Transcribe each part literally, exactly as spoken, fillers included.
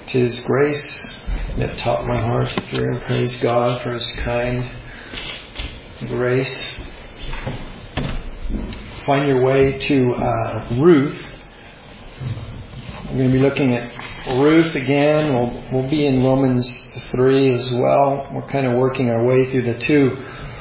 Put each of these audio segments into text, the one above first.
to His grace that taught my heart to fear and praise God for His kind grace. Find your way to uh, Ruth. We're going to be looking at Ruth again. We'll, we'll be in Romans three as well. We're kind of working our way through the two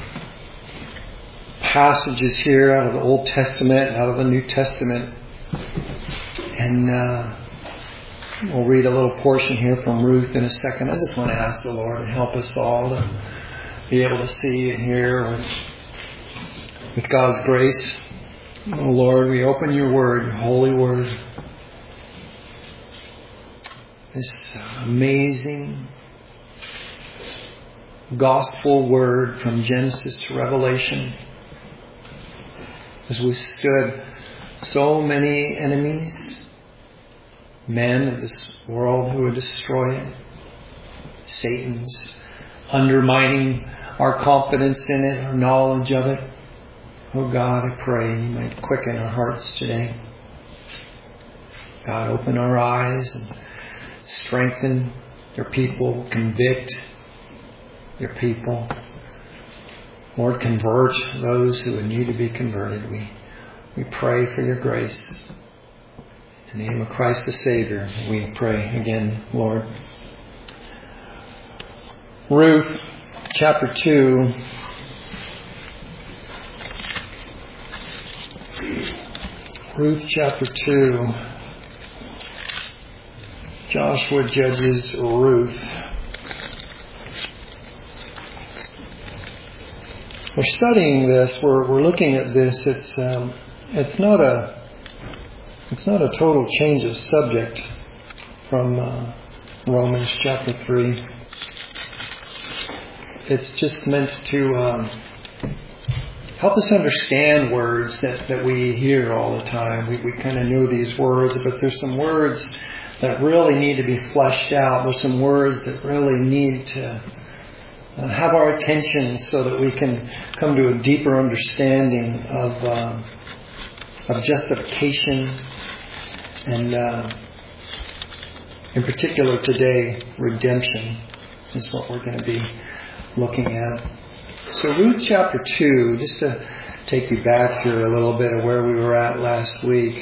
passages here out of the Old Testament, out of the New Testament. And uh, we'll read a little portion here from Ruth in a second. I just want to ask the Lord to help us all to be able to see and hear with, with God's grace. Oh Lord, we open your word, your holy word. This amazing gospel word from Genesis to Revelation. Has withstood so many enemies, men of this world who would destroy it. Satan's undermining our confidence in it, our knowledge of it. Oh God, I pray you might quicken our hearts today. God, open our eyes and strengthen your people, convict your people. Lord, convert those who would need to be converted. We we pray for your grace. In the name of Christ the Savior, we pray again, Lord. Ruth, chapter two. Ruth, chapter two. Joshua judges Ruth. We're studying this. We're we're looking at this. It's um, it's not a it's not a total change of subject from uh, Romans chapter three. It's just meant to um, help us understand words that, that we hear all the time. We we kind of know these words, but there's some words that really need to be fleshed out. There's some words that really need to uh, have our attention so that we can come to a deeper understanding of um, of justification and uh, in particular today, redemption is what we're going to be looking at. So Ruth chapter two, just to take you back here a little bit of where we were at last week.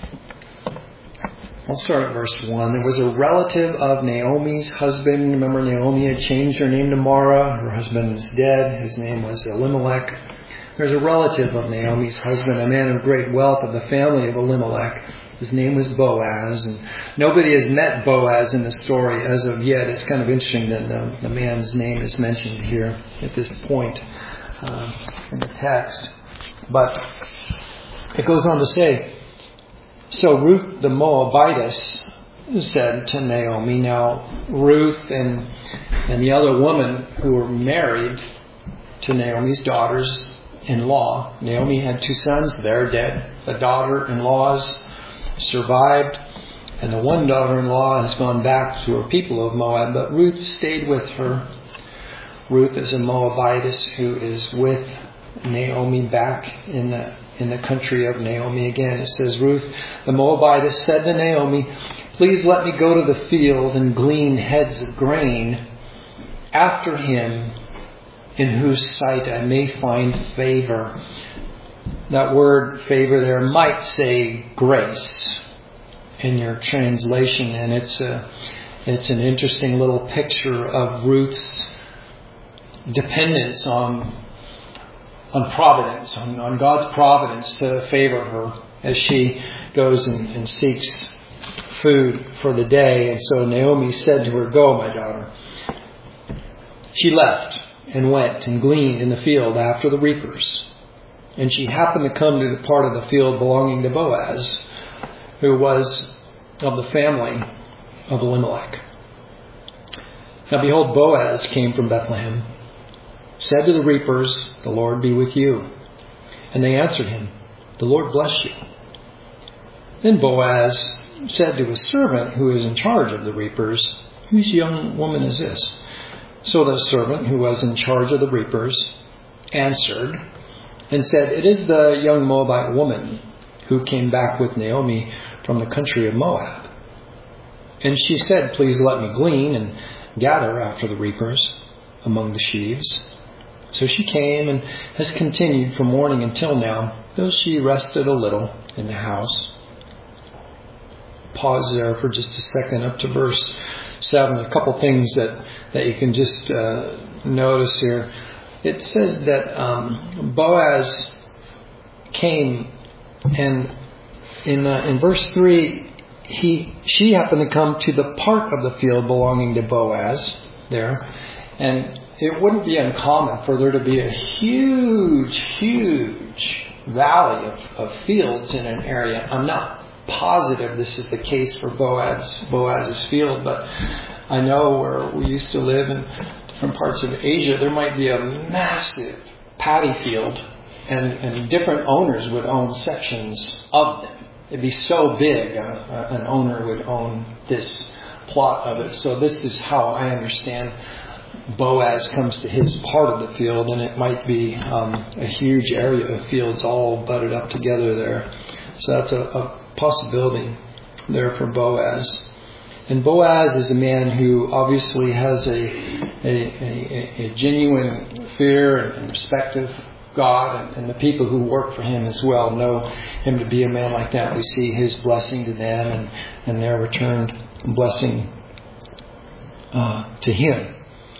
I'll start at verse one. There was a relative of Naomi's husband. Remember, Naomi had changed her name to Mara. Her husband is dead. His name was Elimelech. There's a relative of Naomi's husband, a man of great wealth of the family of Elimelech. His name was Boaz. And nobody has met Boaz in the story as of yet. It's kind of interesting that the, the man's name is mentioned here at this point uh, in the text. But it goes on to say, so Ruth the Moabitess said to Naomi, now Ruth and and the other woman who were married to Naomi's daughters-in-law. Naomi had two sons, they're dead. The daughter-in-laws survived, and the one daughter-in-law has gone back to her people of Moab, but Ruth stayed with her. Ruth is a Moabitess who is with Naomi back in the in the country of Naomi again. It says, Ruth the Moabitess said to Naomi, please let me go to the field and glean heads of grain after him in whose sight I may find favor. That word favor there might say grace in your translation, and it's a it's an interesting little picture of Ruth's dependence on on providence, on, on God's providence to favor her as she goes and, and seeks food for the day. And so Naomi said to her, go, my daughter. She left and went and gleaned in the field after the reapers. And she happened to come to the part of the field belonging to Boaz, who was of the family of Elimelech. Now behold, Boaz came from Bethlehem, said to the reapers, the Lord be with you. And they answered him, the Lord bless you. Then Boaz said to his servant who is in charge of the reapers, whose young woman is this? So the servant who was in charge of the reapers answered and said, it is the young Moabite woman who came back with Naomi from the country of Moab. And she said, please let me glean and gather after the reapers among the sheaves. So she came and has continued from morning until now, though she rested a little in the house. Pause there for just a second up to verse seven. A couple things that, that you can just uh, notice here. It says that um, Boaz came, and in uh, in verse three, he she happened to come to the part of the field belonging to Boaz there, and it wouldn't be uncommon for there to be a huge, huge valley of, of fields in an area. I'm not positive this is the case for Boaz, Boaz's field, but I know where we used to live in different parts of Asia, there might be a massive paddy field, and, and different owners would own sections of them. It'd be so big, uh, uh, an owner would own this plot of it. So this is how I understand Boaz comes to his part of the field, and it might be um, a huge area of fields all butted up together there. So that's a, a possibility there for Boaz. And Boaz is a man who obviously has a a, a, a genuine fear and respect of God, and, and the people who work for him as well know him to be a man like that. We see his blessing to them and, and their returned blessing uh, to him.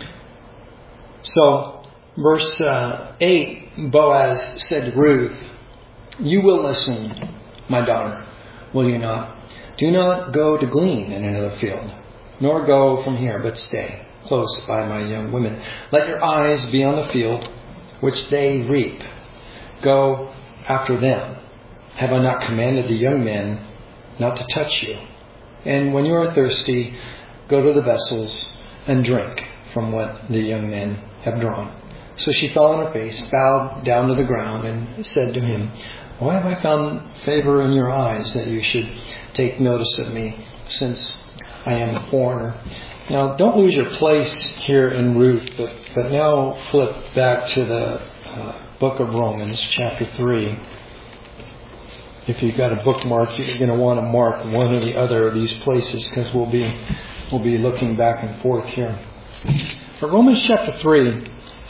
So, verse uh, eight, Boaz said to Ruth, "You will listen, my daughter, will you not? Do not go to glean in another field, nor go from here, but stay close by my young women. Let your eyes be on the field which they reap. Go after them. Have I not commanded the young men not to touch you? And when you are thirsty, go to the vessels and drink from what the young men have drawn." So she fell on her face, bowed down to the ground, and said to him, "Why have I found favor in your eyes that you should take notice of me, since I am a foreigner?" Now, don't lose your place here in Ruth, but, but now flip back to the uh, book of Romans, chapter three. If you've got a bookmark, you're going to want to mark one or the other of these places, because we'll be we'll be looking back and forth here. But Romans chapter three,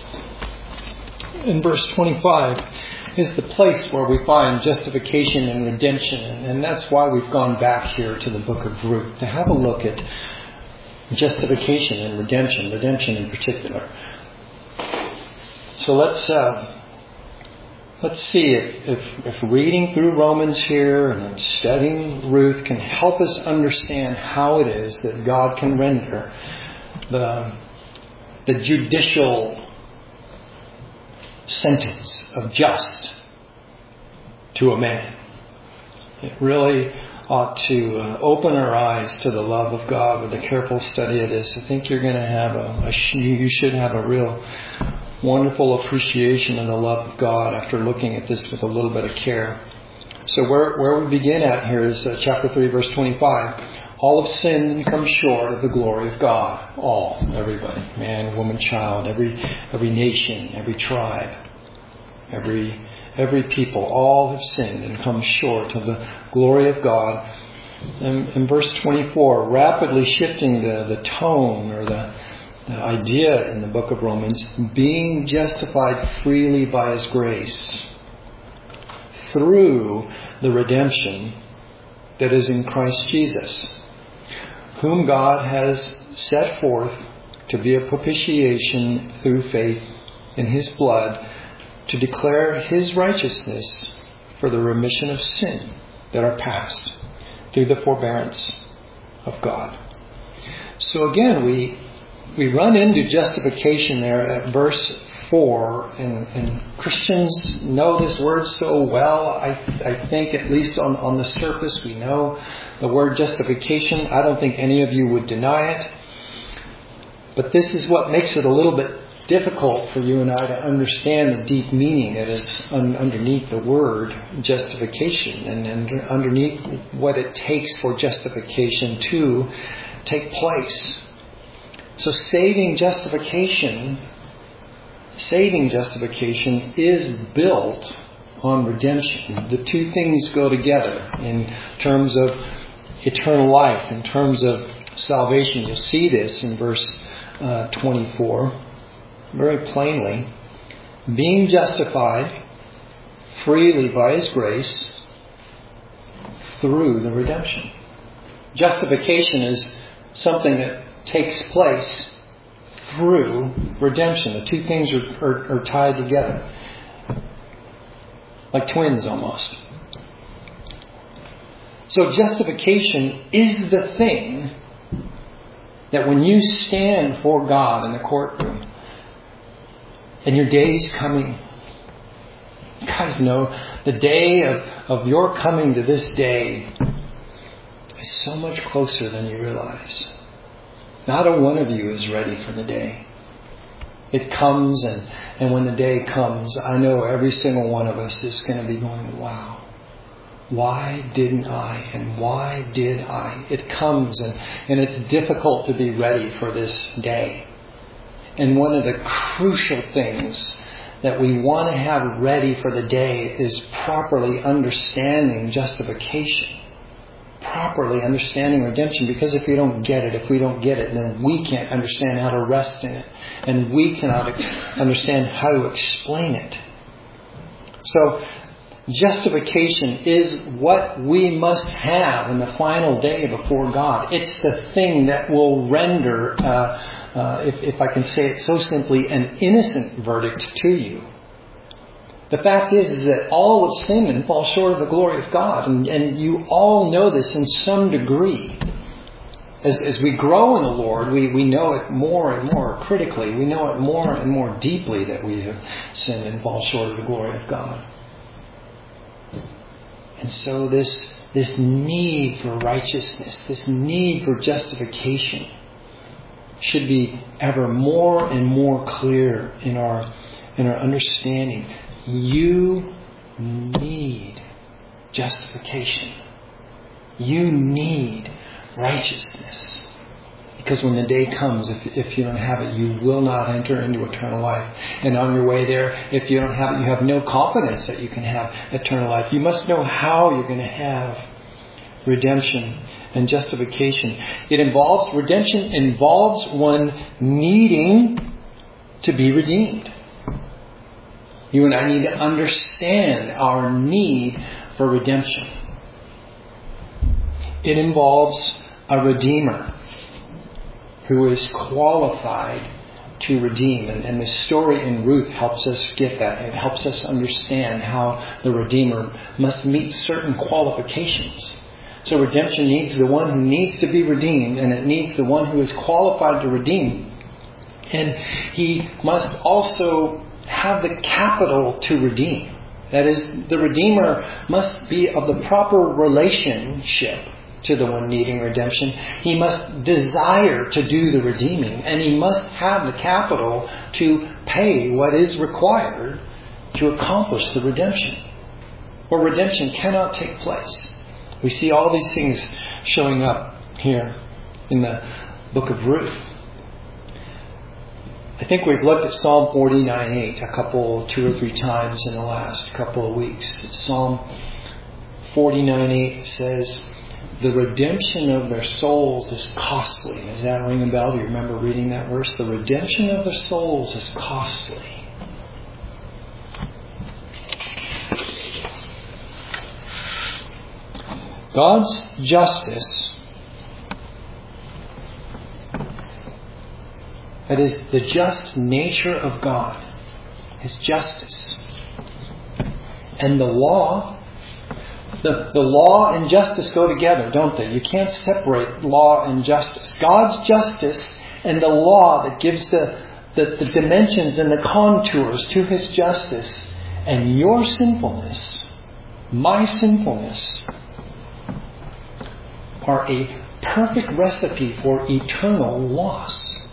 in verse twenty-five, is the place where we find justification and redemption. And that's why we've gone back here to the book of Ruth, to have a look at justification and redemption, redemption in particular. So let's uh, let's see if, if, if reading through Romans here and studying Ruth can help us understand how it is that God can render the, the judicial sentence of just to a man. It really ought to uh, open our eyes to the love of God with a careful study of this. I think you're going to have a, a you should have a real wonderful appreciation of the love of God after looking at this with a little bit of care. So where where we begin at here is uh, chapter three, verse twenty-five. All have sinned and come short of the glory of God. All, everybody, man, woman, child, every every nation, every tribe, every every people, all have sinned and come short of the glory of God. And in verse twenty-four, rapidly shifting the, the tone or the, the idea in the book of Romans, being justified freely by His grace through the redemption that is in Christ Jesus, whom God has set forth to be a propitiation through faith in His blood, to declare His righteousness for the remission of sin that are past through the forbearance of God. So again, we we run into justification there at verse four, and, and Christians know this word so well. I, I think at least on, on the surface we know the word justification. I don't think any of you would deny it. But this is what makes it a little bit difficult for you and I to understand the deep meaning that is un- underneath the word justification, and, and underneath what it takes for justification to take place. So saving justification, saving justification is built on redemption. The two things go together in terms of eternal life, in terms of salvation. You'll see this in verse uh, twenty-four very plainly. Being justified freely by His grace through the redemption. Justification is something that takes place through redemption. The two things are, are, are tied together. Like twins almost. So justification is the thing that when you stand before God in the courtroom and your day is coming, you guys know the day of, of your coming to this day is so much closer than you realize. Not a one of you is ready for the day. It comes, and, and when the day comes, I know every single one of us is going to be going, wow. Why didn't I? And why did I? It comes, and, and it's difficult to be ready for this day. And one of the crucial things that we want to have ready for the day is properly understanding justification. Properly understanding redemption. Because if we don't get it, if we don't get it, then we can't understand how to rest in it. And we cannot understand how to explain it. So, justification is what we must have in the final day before God. It's the thing that will render, uh, uh, if, if I can say it so simply, an innocent verdict to you. The fact is, is that all have sinned and fall short of the glory of God. And, and you all know this in some degree. As, as we grow in the Lord, we, we know it more and more critically. We know it more and more deeply that we have sinned and fall short of the glory of God. And so this, this need for righteousness, this need for justification should be ever more and more clear in our, in our understanding. You need justification. You need righteousness. Because when the day comes, if, if you don't have it, you will not enter into eternal life. And on your way there, if you don't have it, you have no confidence that you can have eternal life. You must know how you're going to have redemption and justification. It involves, redemption involves one needing to be redeemed. You and I need to understand our need for redemption. It involves a redeemer who is qualified to redeem. And, and the story in Ruth helps us get that. It helps us understand how the Redeemer must meet certain qualifications. So redemption needs the one who needs to be redeemed, and it needs the one who is qualified to redeem. And he must also have the capital to redeem. That is, the Redeemer must be of the proper relationship to the one needing redemption. He must desire to do the redeeming, and he must have the capital to pay what is required to accomplish the redemption. Or redemption cannot take place. We see all these things showing up here in the book of Ruth. I think we've looked at Psalm forty-nine eight a couple, two or three times in the last couple of weeks. Psalm forty-nine eight says, the redemption of their souls is costly. Does that ring a bell? Do you remember reading that verse? The redemption of their souls is costly. God's justice, that is, the just nature of God, His justice, and the law. The, the law and justice go together, don't they? You can't separate law and justice. God's justice and the law that gives the, the, the dimensions and the contours to His justice, and your sinfulness, my sinfulness, are a perfect recipe for eternal loss.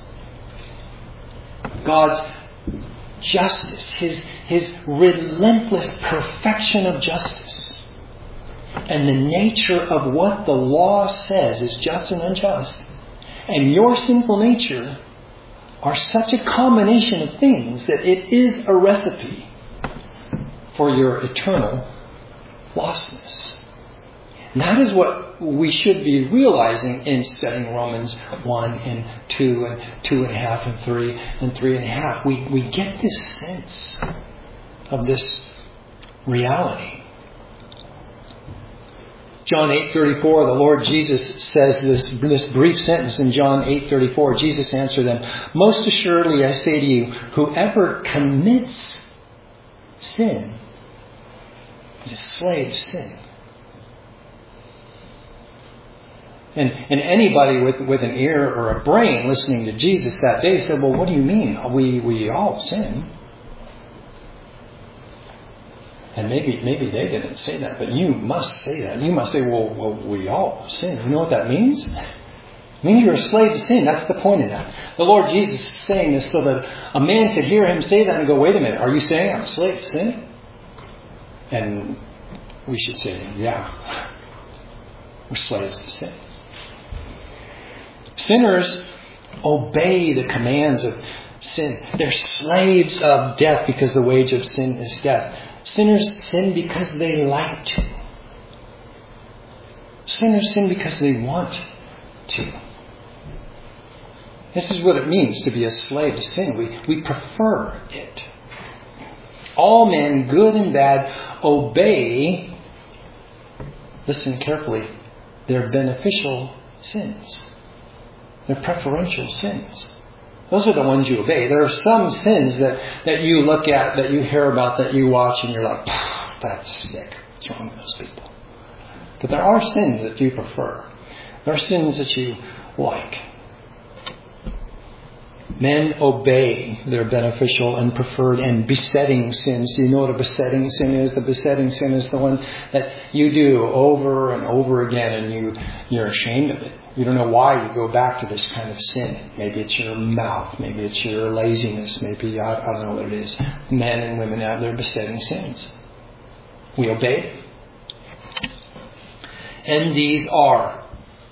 God's justice, His, His relentless perfection of justice, and the nature of what the law says is just and unjust, and your sinful nature are such a combination of things that it is a recipe for your eternal lostness. And that is what we should be realizing in studying Romans one and two and two and a half and three and three and a half. We, we get this sense of this reality. John eight thirty-four, the Lord Jesus says this, this brief sentence in John eight thirty-four. Jesus answered them, "Most assuredly I say to you, whoever commits sin is a slave to sin." And, and anybody with, with an ear or a brain listening to Jesus that day said, "Well, what do you mean? We, we all sin." And maybe maybe they didn't say that, but you must say that. You must say, well, well, we all sin. You know what that means? It means you're a slave to sin. That's the point of that. The Lord Jesus is saying this so that a man could hear him say that and go, wait a minute, are you saying I'm a slave to sin? And we should say, yeah, we're slaves to sin. Sinners obey the commands of sin. They're slaves of death because the wage of sin is death. Sinners sin because they like to. Sinners sin because they want to. This is what it means to be a slave to sin. We, we prefer it. All men, good and bad, obey, listen carefully, their beneficial sins. Their preferential sins. Those are the ones you obey. There are some sins that, that you look at, that you hear about, that you watch, and you're like, that's sick. What's wrong with those people? But there are sins that you prefer. There are sins that you like. Men obey their beneficial and preferred and besetting sins. Do you know what a besetting sin is? The besetting sin is the one that you do over and over again, and you, you're ashamed of it. You don't know why you go back to this kind of sin. Maybe it's your mouth. Maybe it's your laziness. Maybe, I, I don't know what it is. Men and women have their besetting sins. We obey. And these are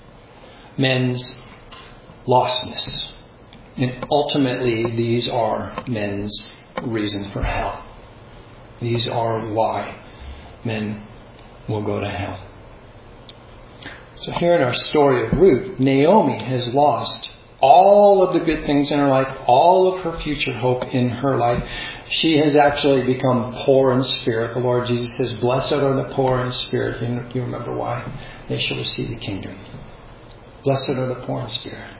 men's lostness. And ultimately, these are men's reason for hell. These are why men will go to hell. So here in our story of Ruth, Naomi has lost all of the good things in her life, all of her future hope in her life. She has actually become poor in spirit. The Lord Jesus says, "Blessed are the poor in spirit." You, you remember why? They shall receive the kingdom. Blessed are the poor in spirit.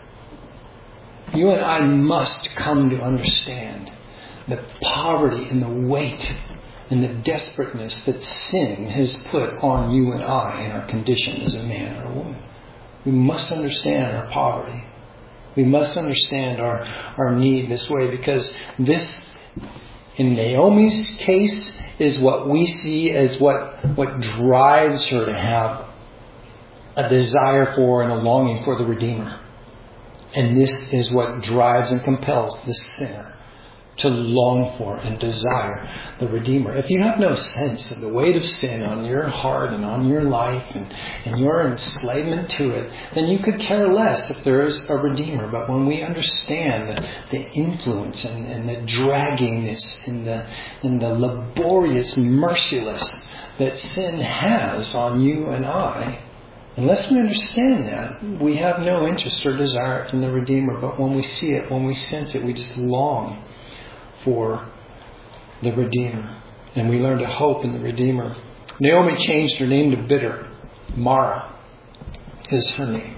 You and I must come to understand the poverty and the weight and the desperateness that sin has put on you and I in our condition as a man or a woman. We must understand our poverty. We must understand our, our need this way, because this, in Naomi's case, is what we see as what, what drives her to have a desire for and a longing for the Redeemer. And this is what drives and compels the sinner to long for and desire the Redeemer. If you have no sense of the weight of sin on your heart and on your life and, and your enslavement to it, then you could care less if there is a Redeemer. But when we understand the, the influence and, and the draggingness and the, and the laborious merciless that sin has on you and I, unless we understand that, we have no interest or desire in the Redeemer. But when we see it, when we sense it, we just long for the Redeemer. And we learn to hope in the Redeemer. Naomi changed her name to bitter. Mara is her name.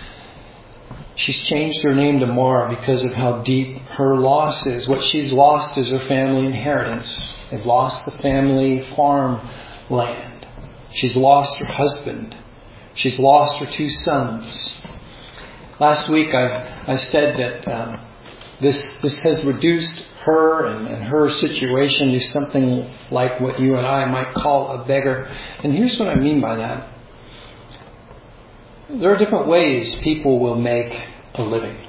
She's changed her name to Mara because of how deep her loss is. What she's lost is her family inheritance. They've lost the family farm land. She's lost her husband. She's lost her two sons. Last week I I said that um, this this has reduced her and, and her situation to something like what you and I might call a beggar. And here's what I mean by that. There are different ways people will make a living.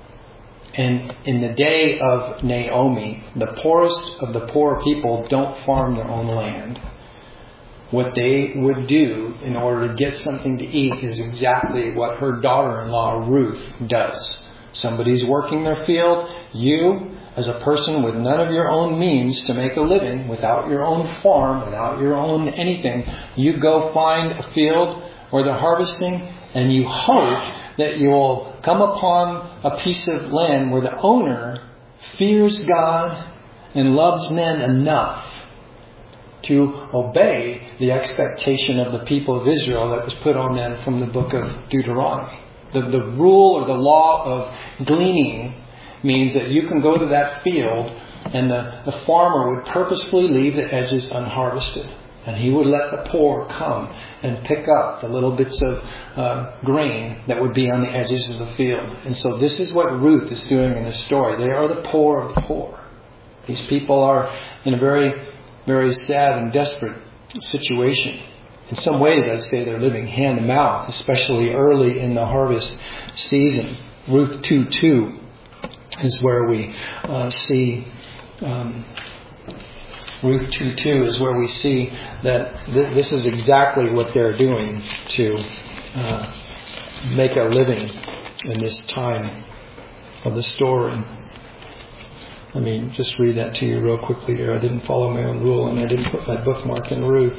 And in the day of Naomi, the poorest of the poor people don't farm their own land. What they would do in order to get something to eat is exactly what her daughter-in-law Ruth does. Somebody's working their field. You, as a person with none of your own means to make a living, without your own farm, without your own anything, you go find a field where they're harvesting, and you hope that you will come upon a piece of land where the owner fears God and loves men enough to obey the expectation of the people of Israel that was put on them from the book of Deuteronomy. The, the rule or the law of gleaning means that you can go to that field and the, the farmer would purposefully leave the edges unharvested. And he would let the poor come and pick up the little bits of uh, grain that would be on the edges of the field. And so this is what Ruth is doing in this story. They are the poor of the poor. These people are in a very, very sad and desperate situation. In some ways, I'd say they're living hand to mouth, especially early in the harvest season. Ruth two two is where we uh, see... Um, Ruth two two is where we see that th- this is exactly what they're doing to uh, make a living in this time of the story. Let me just read that to you real quickly here. I didn't follow my own rule and I didn't put my bookmark in Ruth.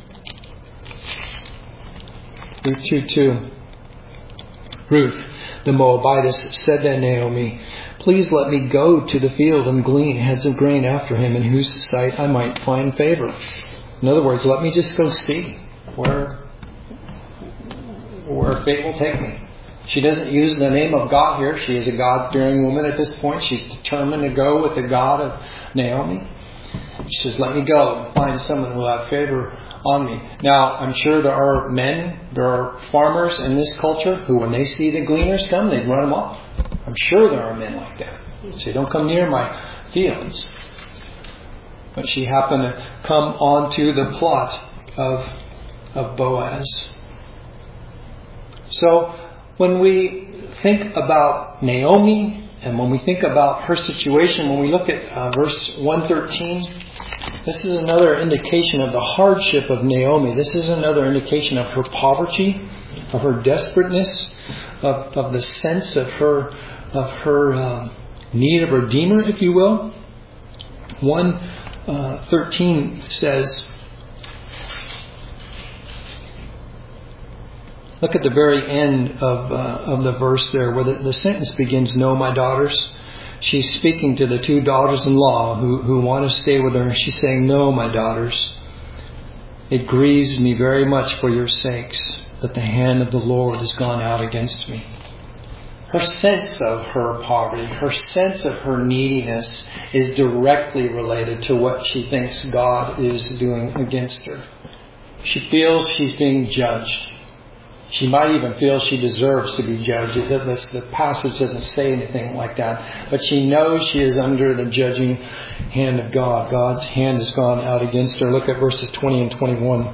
Ruth two two. Ruth, the Moabitess, said to Naomi, "Please let me go to the field and glean heads of grain after him, in whose sight I might find favor." In other words, let me just go see where, where fate will take me. She doesn't use the name of God here. She is a God-fearing woman at this point. She's determined to go with the God of Naomi. She says, let me go and find someone who will have favor on me. Now, I'm sure there are men, there are farmers in this culture who, when they see the gleaners come, they'd run them off. I'm sure there are men like that. Say, don't come near my fields. But she happened to come onto the plot of, of Boaz. So, when we think about Naomi, and when we think about her situation, when we look at uh, verse one thirteen, this is another indication of the hardship of Naomi. This is another indication of her poverty, of her desperateness, of, of the sense of her of her um, need of a redeemer, if you will. one thirteen says, look at the very end of uh, of the verse there, where the, the sentence begins, "No, my daughters." She's speaking to the two daughters-in-law who, who want to stay with her. She's saying, "No, my daughters, it grieves me very much for your sakes that the hand of the Lord has gone out against me." Her sense of her poverty, her sense of her neediness is directly related to what she thinks God is doing against her. She feels she's being judged. She might even feel she deserves to be judged. The passage doesn't say anything like that. But she knows she is under the judging hand of God. God's hand has gone out against her. Look at verses twenty and twenty-one.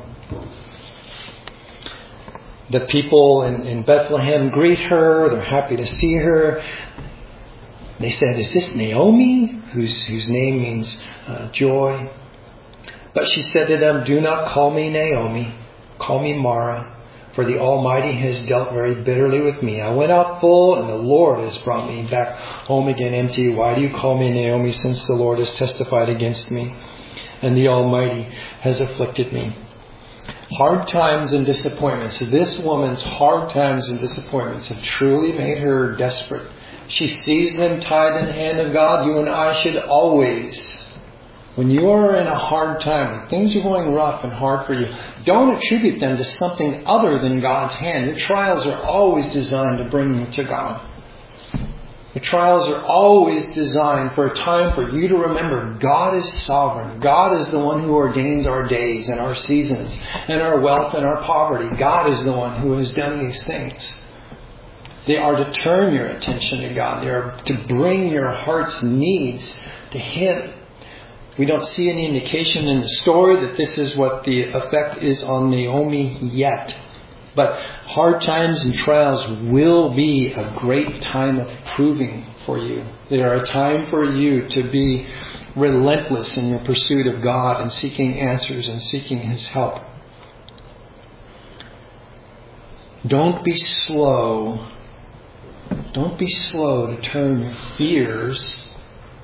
The people in, in Bethlehem greet her. They're happy to see her. They said, "Is this Naomi?" Whose, whose name means uh, joy. But she said to them, "Do not call me Naomi. Call me Mara. For the Almighty has dealt very bitterly with me. I went out full, and the Lord has brought me back home again empty. Why do you call me Naomi, since the Lord has testified against me, and the Almighty has afflicted me?" Hard times and disappointments. This woman's hard times and disappointments have truly made her desperate. She sees them tied in the hand of God. You and I should always, when you are in a hard time, when things are going rough and hard for you, don't attribute them to something other than God's hand. Your trials are always designed to bring you to God. The trials are always designed for a time for you to remember God is sovereign. God is the one who ordains our days and our seasons and our wealth and our poverty. God is the one who has done these things. They are to turn your attention to God. They are to bring your heart's needs to Him. We don't see any indication in the story that this is what the effect is on Naomi yet. But hard times and trials will be a great time of proving for you. They are a time for you to be relentless in your pursuit of God and seeking answers and seeking His help. Don't be slow. Don't be slow to turn your fears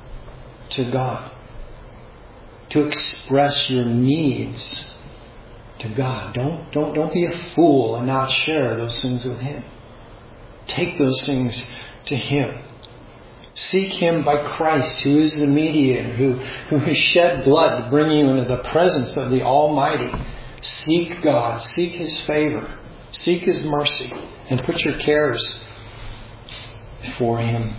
to God. To express your needs to God. Don't, don't, don't be a fool and not share those things with Him. Take those things to Him. Seek Him by Christ, who is the mediator, who, who has shed blood to bring you into the presence of the Almighty. Seek God. Seek His favor. Seek His mercy. And put your cares before Him.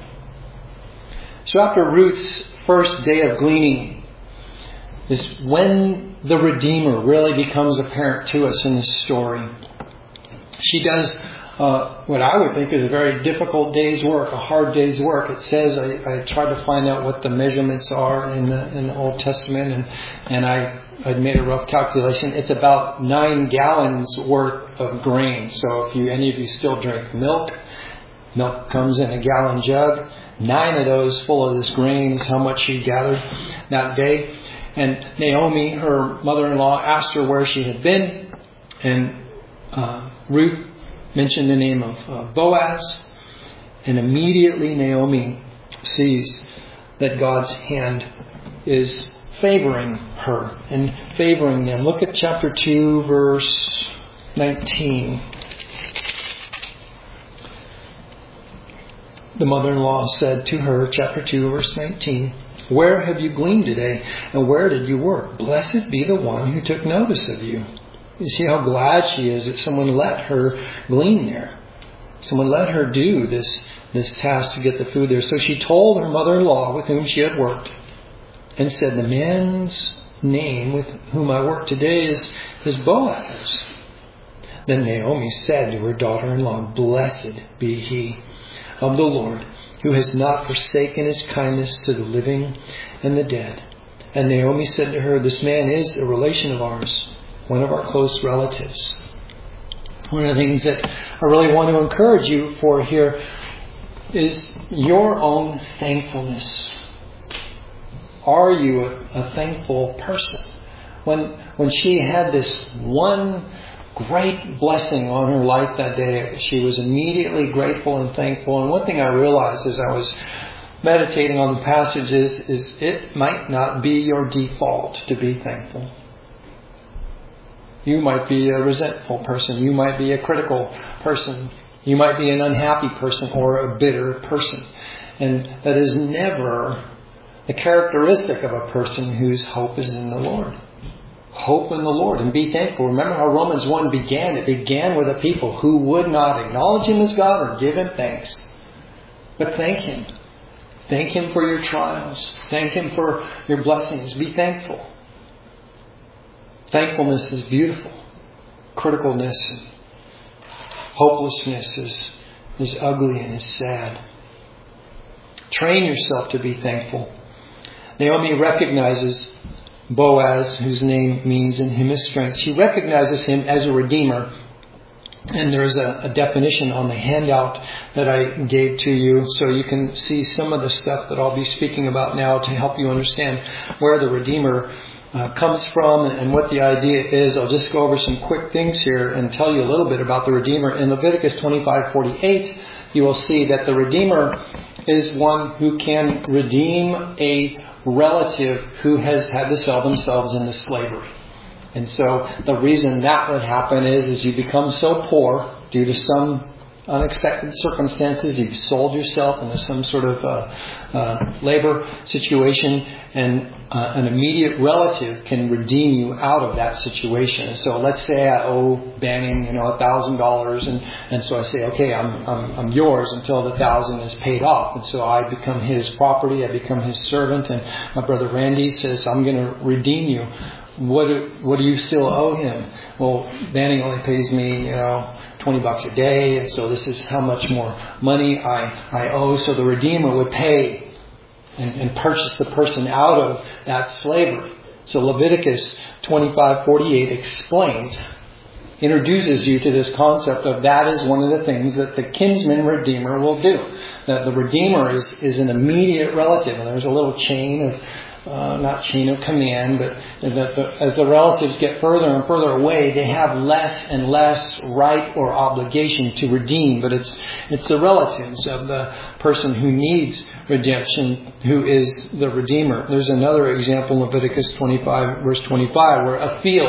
So after Ruth's first day of gleaning is when the Redeemer really becomes apparent to us in this story. She does Uh, what I would think is a very difficult day's work, a hard day's work. It says, I, I tried to find out what the measurements are in the, in the Old Testament, and, and I, I made a rough calculation. It's about nine gallons worth of grain. So if you any of you still drink milk, milk comes in a gallon jug. Nine of those full of this grain is how much she gathered that day. And Naomi, her mother-in-law, asked her where she had been, and uh, Ruth mentioned the name of uh, Boaz, and immediately Naomi sees that God's hand is favoring her and favoring them. Look at chapter two, verse nineteen. The mother-in-law said to her, chapter two, verse nineteen, "Where have you gleaned today, and where did you work? Blessed be the one who took notice of you." You see how glad she is that someone let her glean there. Someone let her do this, this task to get the food there. So she told her mother-in-law with whom she had worked and said, "The man's name with whom I work today is, is Boaz." Then Naomi said to her daughter-in-law, "Blessed be he of the Lord, who has not forsaken His kindness to the living and the dead." And Naomi said to her, "This man is a relation of ours, one of our close relatives." One of the things that I really want to encourage you for here is your own thankfulness. Are you a, a thankful person? When when she had this one great blessing on her life that day, she was immediately grateful and thankful. And one thing I realized as I was meditating on the passages is it might not be your default to be thankful. You might be a resentful person. You might be a critical person. You might be an unhappy person or a bitter person. And that is never the characteristic of a person whose hope is in the Lord. Hope in the Lord and be thankful. Remember how Romans one began. It began with a people who would not acknowledge Him as God or give Him thanks. But thank Him. Thank Him for your trials. Thank Him for your blessings. Be thankful. Thankfulness is beautiful. Criticalness and hopelessness is, is ugly and is sad. Train yourself to be thankful. Naomi recognizes Boaz, whose name means in him is strength. She recognizes him as a redeemer. And there's a, a definition on the handout that I gave to you, so you can see some of the stuff that I'll be speaking about now to help you understand where the Redeemer uh, comes from and what the idea is. I'll just go over some quick things here and tell you a little bit about the Redeemer. In Leviticus twenty-five forty-eight, you will see that the Redeemer is one who can redeem a relative who has had to sell themselves into slavery. And so the reason that would happen is, is you become so poor due to some unexpected circumstances. You've sold yourself into some sort of uh, uh, labor situation, and uh, an immediate relative can redeem you out of that situation. So let's say I owe Banning, you know, a thousand dollars, and and so I say, okay, I'm I'm I'm yours until the thousand is paid off, and so I become his property. I become his servant, and my brother Randy says, I'm going to redeem you. What do, what do you still owe him? Well, Banning only pays me, you know, twenty bucks a day, and so this is how much more money I, I owe. So the Redeemer would pay and, and purchase the person out of that slavery. So Leviticus twenty-five forty-eight explains, introduces you to this concept of that is one of the things that the kinsman Redeemer will do. That the Redeemer is, is an immediate relative, and there's a little chain of Uh, not chain of command, but that the, as the relatives get further and further away, they have less and less right or obligation to redeem. But it's it's the relatives of the person who needs redemption who is the Redeemer. There's another example in Leviticus twenty-five, verse twenty-five, where a field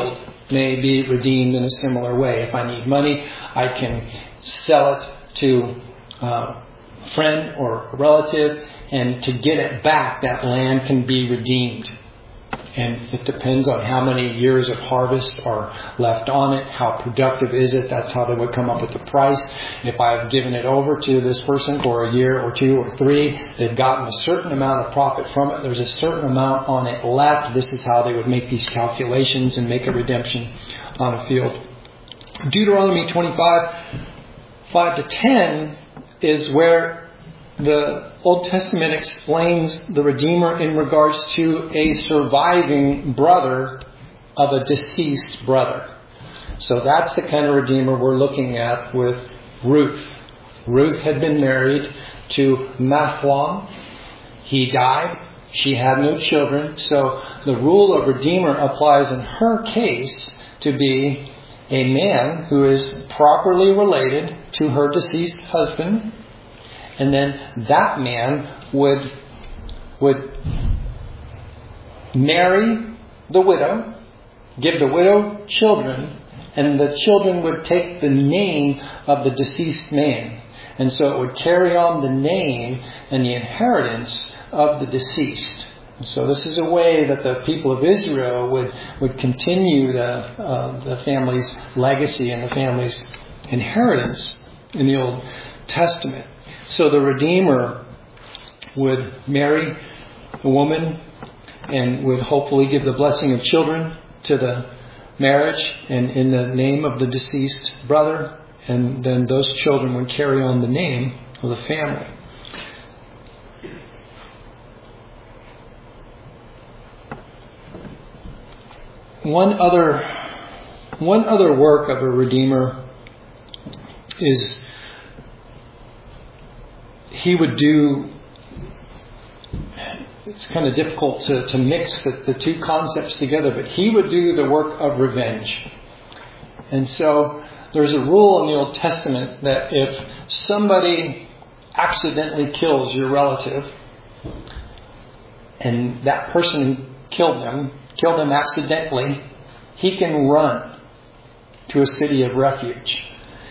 may be redeemed in a similar way. If I need money, I can sell it to a friend or a relative, and to get it back, that land can be redeemed. And it depends on how many years of harvest are left on it, how productive is it. That's how they would come up with the price. If I've given it over to this person for a year or two or three, they've gotten a certain amount of profit from it. There's a certain amount on it left. This is how they would make these calculations and make a redemption on a field. Deuteronomy twenty-five, five to ten is where the Old Testament explains the Redeemer in regards to a surviving brother of a deceased brother. So that's the kind of Redeemer we're looking at with Ruth. Ruth had been married to Mahlon. He died. She had no children. So the rule of Redeemer applies in her case to be a man who is properly related to her deceased husband. And then that man would would marry the widow, give the widow children, and the children would take the name of the deceased man. And so it would carry on the name and the inheritance of the deceased. And so this is a way that the people of Israel would, would continue the, uh, the family's legacy and the family's inheritance in the Old Testament. So the Redeemer would marry a woman and would hopefully give the blessing of children to the marriage and in the name of the deceased brother. And then those children would carry on the name of the family. One other, one other work of a Redeemer is he would do, it's kind of difficult to, to mix the, the two concepts together, but he would do the work of revenge. And so there's a rule in the Old Testament that if somebody accidentally kills your relative, and that person who killed them, killed them accidentally, he can run to a city of refuge.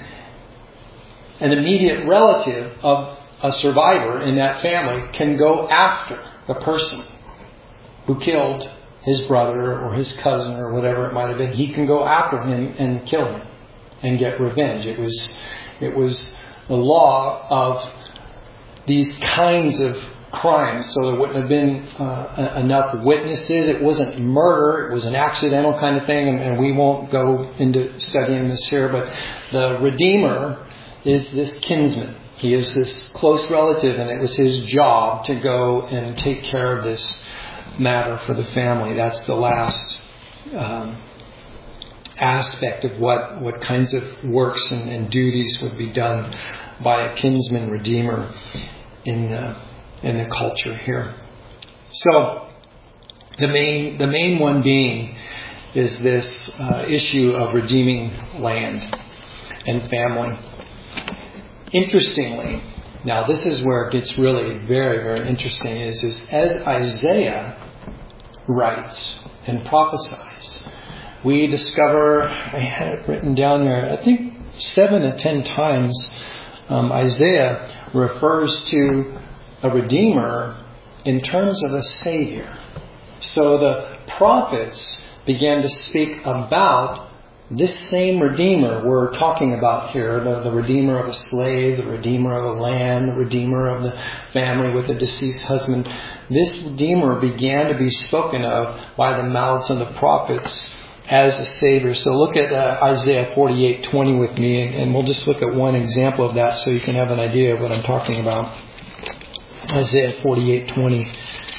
An immediate relative of a survivor in that family can go after the person who killed his brother or his cousin or whatever it might have been. He can go after him and kill him and get revenge. It was, it was the law of these kinds of crimes. So there wouldn't have been uh, enough witnesses. It wasn't murder. It was an accidental kind of thing. And, and we won't go into studying this here. But the Redeemer is this kinsman. He is this close relative, and it was his job to go and take care of this matter for the family. That's the last um, aspect of what, what kinds of works and, and duties would be done by a kinsman redeemer in uh, in the culture here. So the main the main one being is this uh, issue of redeeming land and family. Interestingly, now this is where it gets really very, very interesting, is, is as Isaiah writes and prophesies, we discover, I had it written down there, I think seven to ten times um, Isaiah refers to a Redeemer in terms of a Savior. So the prophets began to speak about this same Redeemer we're talking about here, the, the Redeemer of a slave, the Redeemer of a land, the Redeemer of the family with a deceased husband. This Redeemer began to be spoken of by the mouths of the prophets as a Savior. So look at uh, Isaiah forty-eight twenty with me, and, and we'll just look at one example of that so you can have an idea of what I'm talking about. Isaiah forty-eight twenty.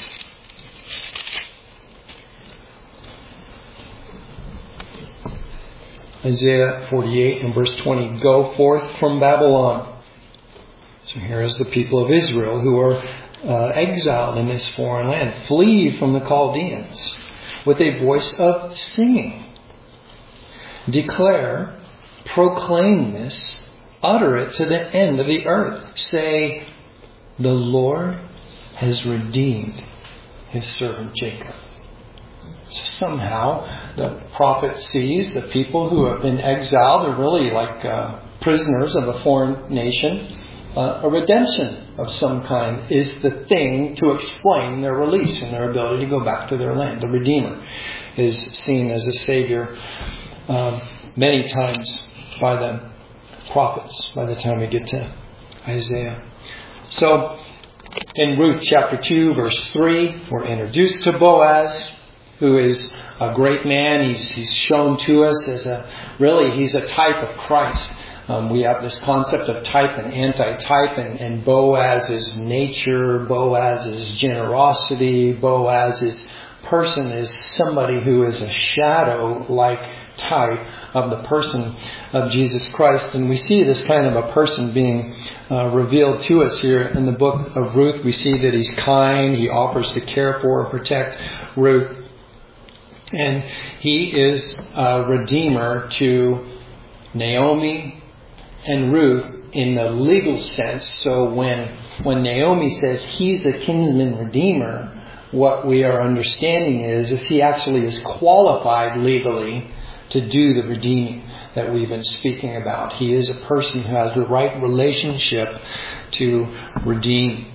Isaiah forty-eight and verse twenty. Go forth from Babylon. So here is the people of Israel who are uh, exiled in this foreign land. Flee from the Chaldeans with a voice of singing. Declare, proclaim this, utter it to the end of the earth. Say, the Lord has redeemed His servant Jacob. So somehow the prophet sees the people who have been exiled are really like uh, prisoners of a foreign nation. Uh, a redemption of some kind is the thing to explain their release and their ability to go back to their land. The Redeemer is seen as a Savior um, many times by the prophets by the time we get to Isaiah. So in Ruth chapter two, verse three, we're introduced to Boaz, who is a great man. He's, he's shown to us as a, really, he's a type of Christ. Um, we have this concept of type and anti-type, and, and Boaz's nature, Boaz's generosity, Boaz's person is somebody who is a shadow-like type of the person of Jesus Christ. And we see this kind of a person being uh, revealed to us here in the book of Ruth. We see that he's kind, he offers to care for and protect Ruth. And he is a redeemer to Naomi and Ruth in the legal sense. So when when Naomi says he's a kinsman redeemer, what we are understanding is, is he actually is qualified legally to do the redeeming that we've been speaking about. He is a person who has the right relationship to redeem.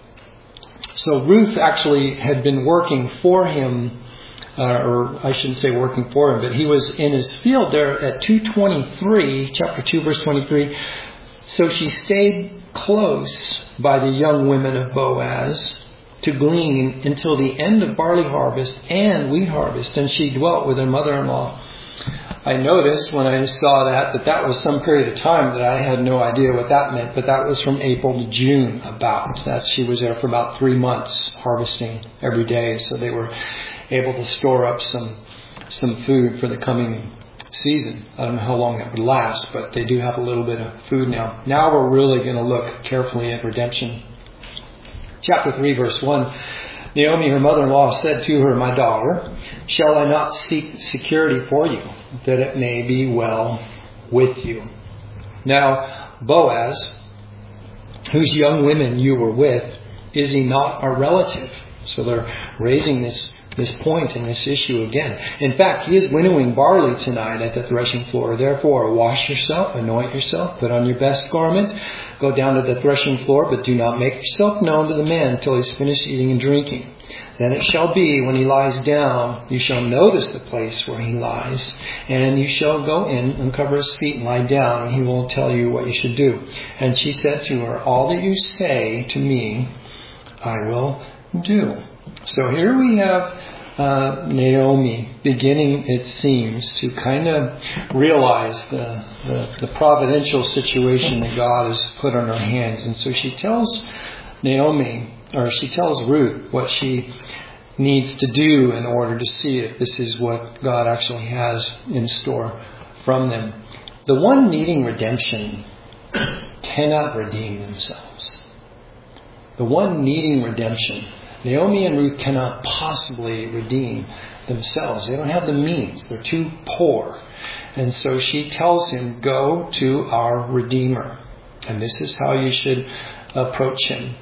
So Ruth actually had been working for him, uh, or I shouldn't say working for him, but he was in his field there at two twenty-three, chapter two, verse twenty-three. So she stayed close by the young women of Boaz to glean until the end of barley harvest and wheat harvest, and she dwelt with her mother-in-law. I noticed when I saw that, that that was some period of time that I had no idea what that meant, but that was from April to June about. That she was there for about three months harvesting every day, so they were able to store up some some food for the coming season. I don't know how long that would last, but they do have a little bit of food now. Now we're really going to look carefully at redemption. Chapter three, verse one. Naomi, her mother-in-law, said to her, "My daughter, shall I not seek security for you, that it may be well with you?" Now, Boaz, whose young women you were with, is he not a relative? So they're raising this this point and this issue again. In fact, he is winnowing barley tonight at the threshing floor. Therefore, wash yourself, anoint yourself, put on your best garment, go down to the threshing floor, but do not make yourself known to the man until he's finished eating and drinking. Then it shall be, when he lies down, you shall notice the place where he lies, and you shall go in, uncover his feet, and lie down, and he will tell you what you should do. And she said to her, "All that you say to me, I will do." So here we have uh, Naomi beginning, it seems, to kind of realize the, the, the providential situation that God has put on her hands. And so she tells Naomi, or she tells Ruth what she needs to do in order to see if this is what God actually has in store from them. The one needing redemption cannot redeem themselves. The one needing redemption, Naomi and Ruth cannot possibly redeem themselves. They don't have the means. They're too poor. And so she tells him, "Go to our Redeemer. And this is how you should approach him."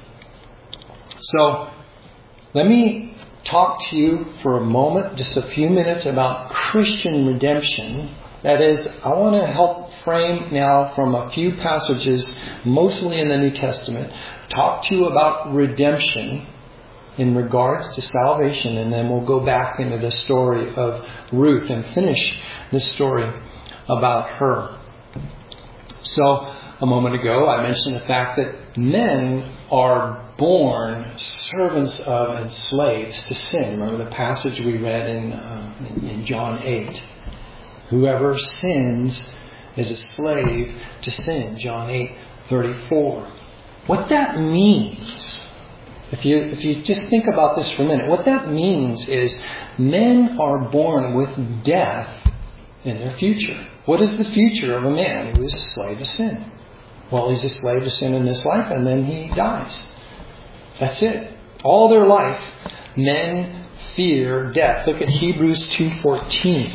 So let me talk to you for a moment, just a few minutes, about Christian redemption. That is, I want to help frame now from a few passages, mostly in the New Testament, talk to you about redemption in regards to salvation, and then we'll go back into the story of Ruth and finish the story about her. So a moment ago I mentioned the fact that men are born servants of and slaves to sin. Remember the passage we read in, uh, in John eight. Whoever sins is a slave to sin. John eight thirty-four. What that means, If you if you just think about this for a minute, what that means is men are born with death in their future. What is the future of a man who is a slave to sin? Well, he's a slave to sin in this life, and then he dies. That's it. All their life, men fear death. Look at Hebrews two fourteen.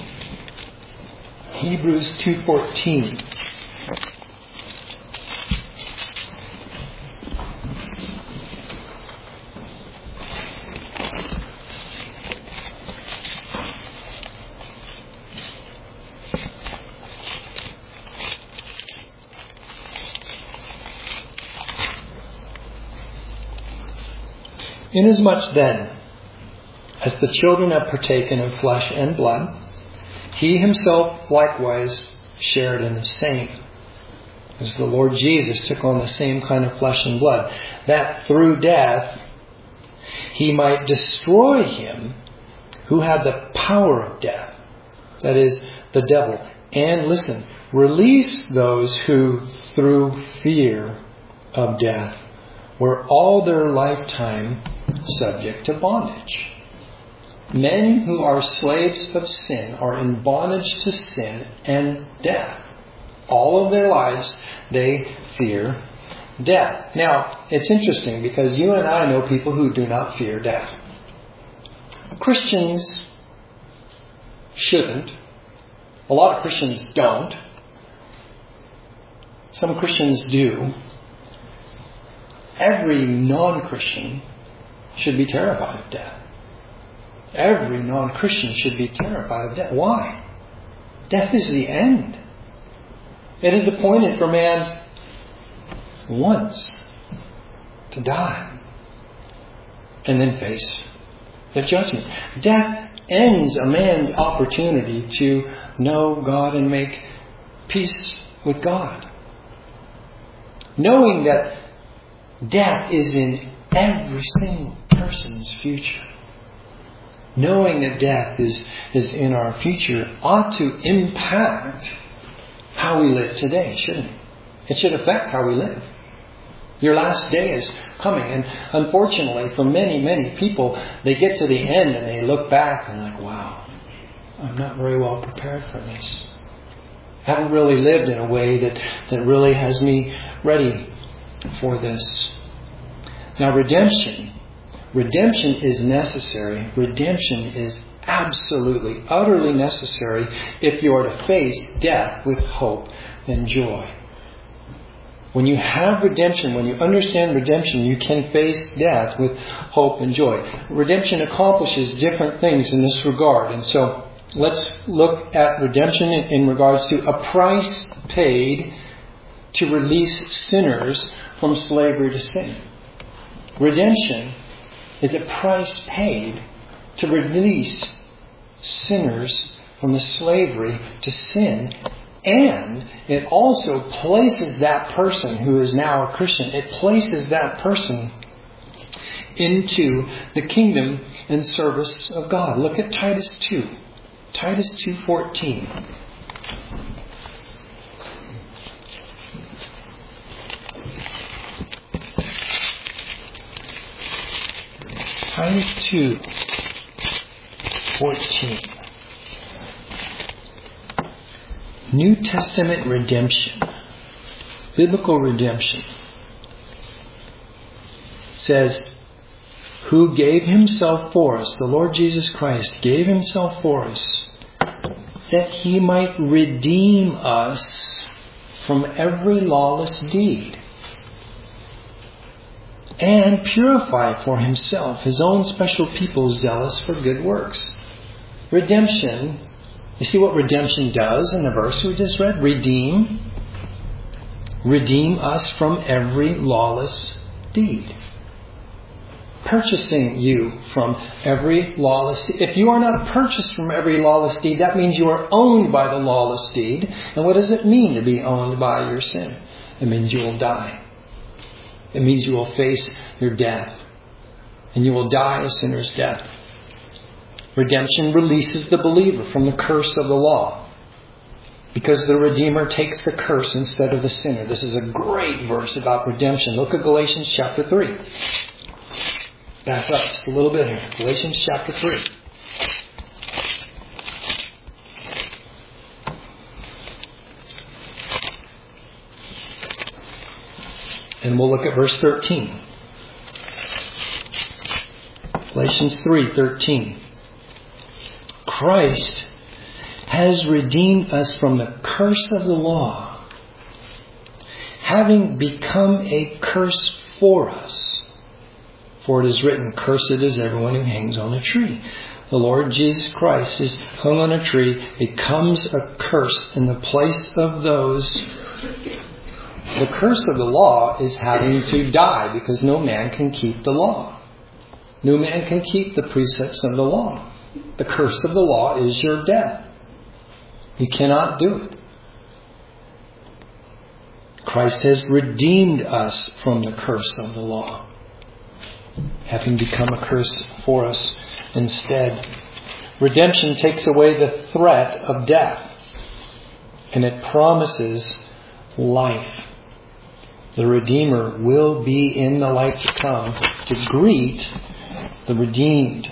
Hebrews two fourteen. Inasmuch then, as the children have partaken of flesh and blood, he himself likewise shared in the same. As the Lord Jesus took on the same kind of flesh and blood, that through death he might destroy him who had the power of death, that is, the devil. And listen, release those who, through fear of death, were all their lifetime subject to bondage. Men who are slaves of sin are in bondage to sin and death. All of their lives, they fear death. Now, it's interesting because you and I know people who do not fear death. Christians shouldn't. A lot of Christians don't. Some Christians do. Every non-Christian should be terrified of death. Every non-Christian should be terrified of death. Why? Death is the end. It is appointed for man once to die and then face the judgment. Death ends a man's opportunity to know God and make peace with God. Knowing that death is in every single person's future. Knowing that death is, is in our future ought to impact how we live today, shouldn't it? It should affect how we live. Your last day is coming. And unfortunately, for many, many people, they get to the end and they look back and like, wow, I'm not very well prepared for this. I haven't really lived in a way that, that really has me ready for this. Now, redemption. Redemption is necessary. Redemption is absolutely, utterly necessary if you are to face death with hope and joy. When you have redemption, when you understand redemption, you can face death with hope and joy. Redemption accomplishes different things in this regard. And so let's look at redemption in regards to a price paid to release sinners from slavery to sin. Redemption is a price paid to release sinners from the slavery to sin. And it also places that person who is now a Christian, it places that person into the kingdom and service of God. Look at Titus two. Titus two fourteen. Titus two fourteen. New Testament redemption, biblical redemption, says, who gave himself for us, the Lord Jesus Christ gave himself for us, that he might redeem us from every lawless deed, and purify for himself his own special people zealous for good works. Redemption. You see what redemption does in the verse we just read? Redeem. Redeem us from every lawless deed. Purchasing you from every lawless deed. If you are not purchased from every lawless deed, that means you are owned by the lawless deed. And what does it mean to be owned by your sin? It means you will die. It means you will face your death. And you will die a sinner's death. Redemption releases the believer from the curse of the law, because the Redeemer takes the curse instead of the sinner. This is a great verse about redemption. Look at Galatians chapter three. Back up just a little bit here. Galatians chapter three. And we'll look at verse thirteen. Galatians three thirteen. Christ has redeemed us from the curse of the law, having become a curse for us. For it is written, cursed is everyone who hangs on a tree. The Lord Jesus Christ is hung on a tree. It becomes a curse in the place of those. The curse of the law is having to die because no man can keep the law. No man can keep the precepts of the law. The curse of the law is your death. You cannot do it. Christ has redeemed us from the curse of the law, having become a curse for us instead. Redemption takes away the threat of death, and it promises life. The Redeemer will be in the life to come to greet the redeemed.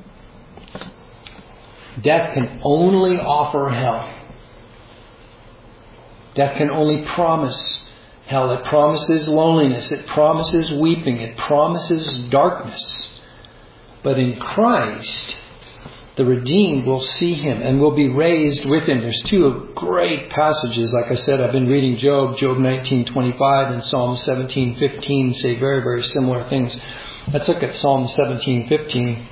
Death can only offer hell. Death can only promise hell. It promises loneliness. It promises weeping. It promises darkness. But in Christ, the redeemed will see Him and will be raised with Him. There's two great passages. Like I said, I've been reading Job. Job nineteen twenty-five and Psalm seventeen fifteen say very, very similar things. Let's look at Psalm seventeen fifteen.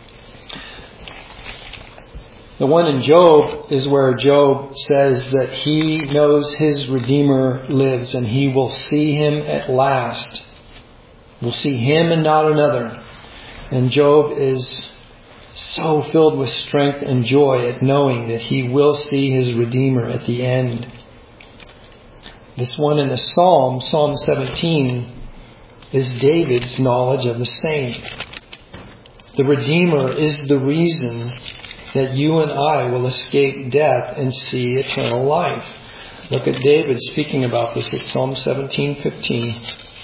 The one in Job is where Job says that he knows his Redeemer lives and he will see Him at last. We'll see Him and not another. And Job is so filled with strength and joy at knowing that he will see his Redeemer at the end. This one in the Psalm, Psalm seventeen, is David's knowledge of the same. The Redeemer is the reason that you and I will escape death and see eternal life. Look at David speaking about this at Psalm seventeen fifteen.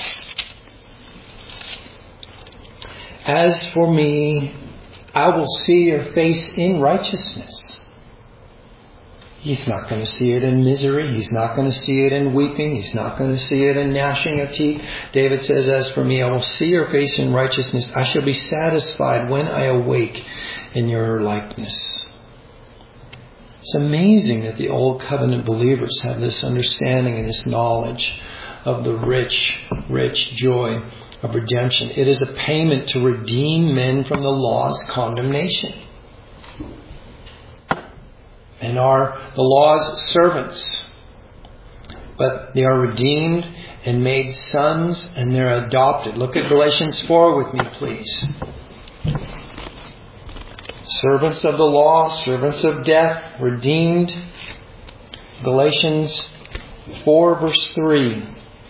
As for me, I will see your face in righteousness. He's not going to see it in misery. He's not going to see it in weeping. He's not going to see it in gnashing of teeth. David says, as for me, I will see your face in righteousness. I shall be satisfied when I awake in your likeness. It's amazing that the Old Covenant believers have this understanding and this knowledge of the rich, rich joy of redemption. It is a payment to redeem men from the law's condemnation. And are the law's servants. But they are redeemed and made sons and they're adopted. Look at Galatians four with me, please. Servants of the law, servants of death, redeemed. Galatians four verse three.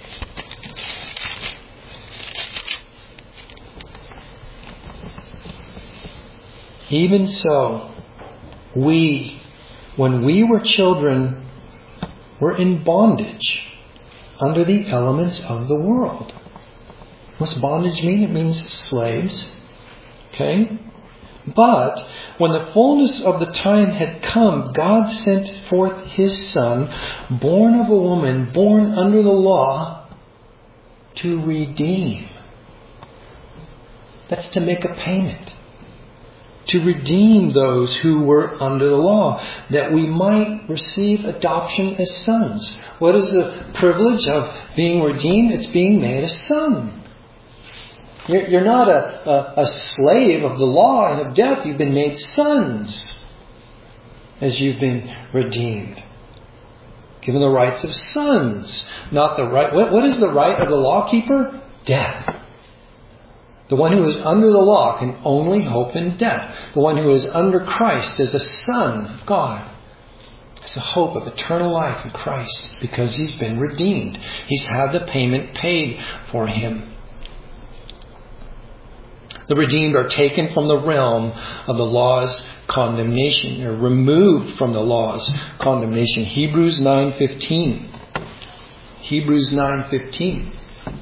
Even so, we, when we were children, were in bondage under the elements of the world. What's bondage mean? It means slaves. Okay? But when the fullness of the time had come, God sent forth His Son, born of a woman, born under the law, to redeem. That's to make a payment. To redeem those who were under the law, that we might receive adoption as sons. What is the privilege of being redeemed? It's being made a son. You're, you're not a, a, a slave of the law and of death. You've been made sons as you've been redeemed. Given the rights of sons. Not the right. What, what is the right of the lawkeeper? Death. The one who is under the law can only hope in death. The one who is under Christ is a son of God. It's a hope of eternal life in Christ because he's been redeemed. He's had the payment paid for him. The redeemed are taken from the realm of the law's condemnation. They're removed from the law's condemnation. Hebrews nine fifteen. Hebrews nine fifteen.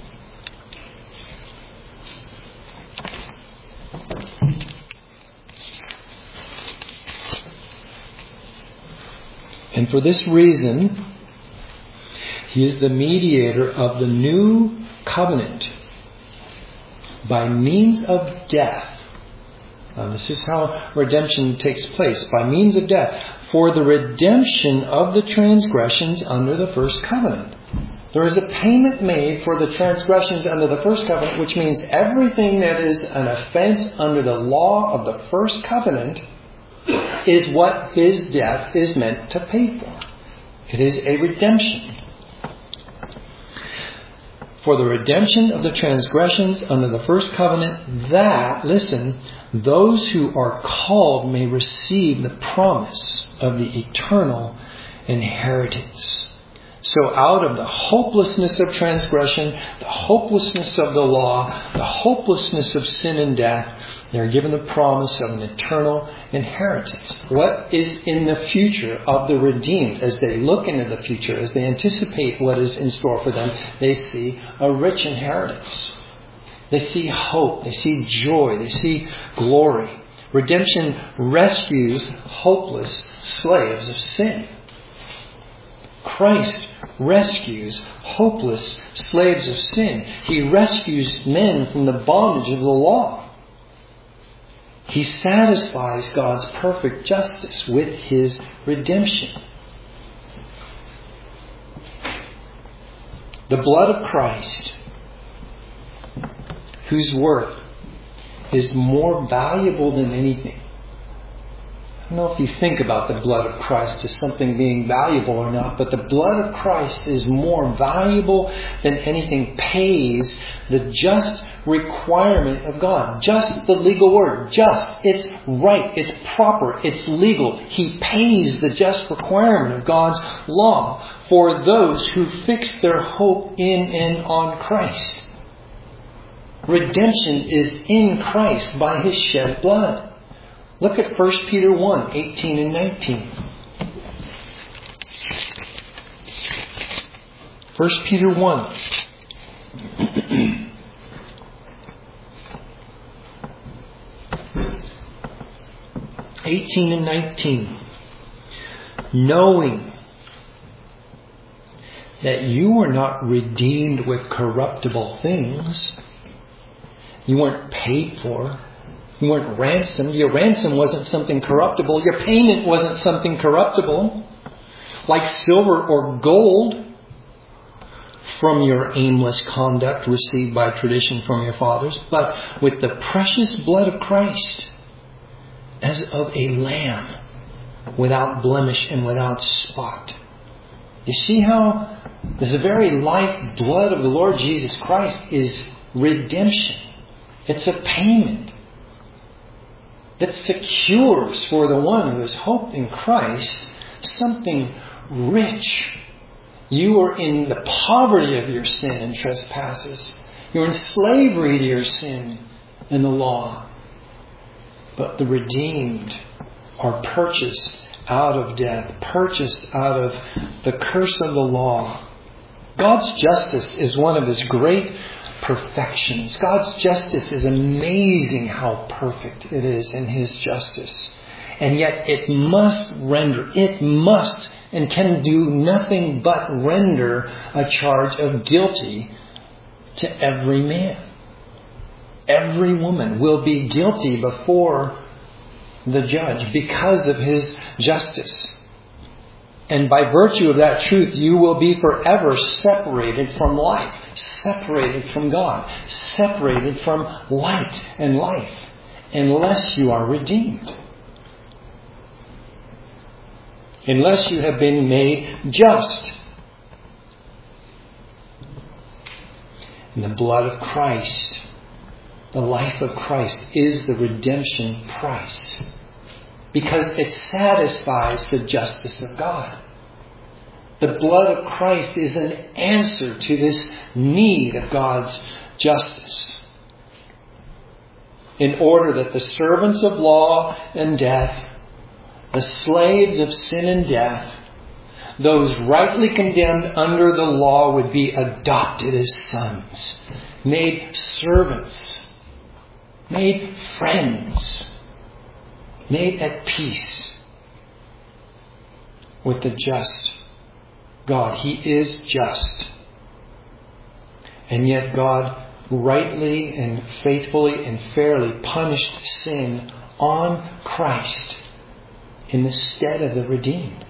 And for this reason, He is the mediator of the new covenant by means of death. Now, this is how redemption takes place, by means of death, for the redemption of the transgressions under the first covenant. There is a payment made for the transgressions under the first covenant, which means everything that is an offense under the law of the first covenant is what His death is meant to pay for. It is a redemption. for the redemption of the transgressions under the first covenant, that, listen, those who are called may receive the promise of the eternal inheritance. So out of the hopelessness of transgression, the hopelessness of the law, the hopelessness of sin and death, they're given the promise of an eternal inheritance. What is in the future of the redeemed? As they look into the future, as they anticipate what is in store for them, they see a rich inheritance. They see hope. They see joy. They see glory. Redemption rescues hopeless slaves of sin. Christ rescues hopeless slaves of sin. He rescues men from the bondage of the law. He satisfies God's perfect justice with His redemption. The blood of Christ, whose worth is more valuable than anything. I don't know if you think about the blood of Christ as something being valuable or not, but the blood of Christ is more valuable than anything, pays the just requirement of God. Just, the legal word. Just. It's right. It's proper. It's legal. He pays the just requirement of God's law for those who fix their hope in and on Christ. Redemption is in Christ by His shed blood. Look at First Peter one, eighteen and nineteen. First Peter one. eighteen and nineteen. Knowing that you were not redeemed with corruptible things. You weren't paid for. You weren't ransomed. Your ransom wasn't something corruptible. Your payment wasn't something corruptible, like silver or gold, from your aimless conduct received by tradition from your fathers, but with the precious blood of Christ, as of a lamb, without blemish and without spot. You see how this very life blood of the Lord Jesus Christ is redemption. It's a payment that secures for the one who has hoped in Christ something rich. You are in the poverty of your sin and trespasses. You're in slavery to your sin and the law. But the redeemed are purchased out of death, purchased out of the curse of the law. God's justice is one of His great perfections. God's justice is amazing how perfect it is in His justice. And yet it must render, it must and can do nothing but render a charge of guilty to every man. Every woman will be guilty before the judge because of His justice. And by virtue of that truth, you will be forever separated from life, separated from God, separated from light and life, unless you are redeemed. Unless you have been made just. And the blood of Christ, the life of Christ, is the redemption price. Because it satisfies the justice of God. The blood of Christ is an answer to this need of God's justice. In order that the servants of law and death, the slaves of sin and death, those rightly condemned under the law would be adopted as sons, made servants, made friends, made at peace with the just God. He is just. And yet God rightly and faithfully and fairly punished sin on Christ in the stead of the redeemed.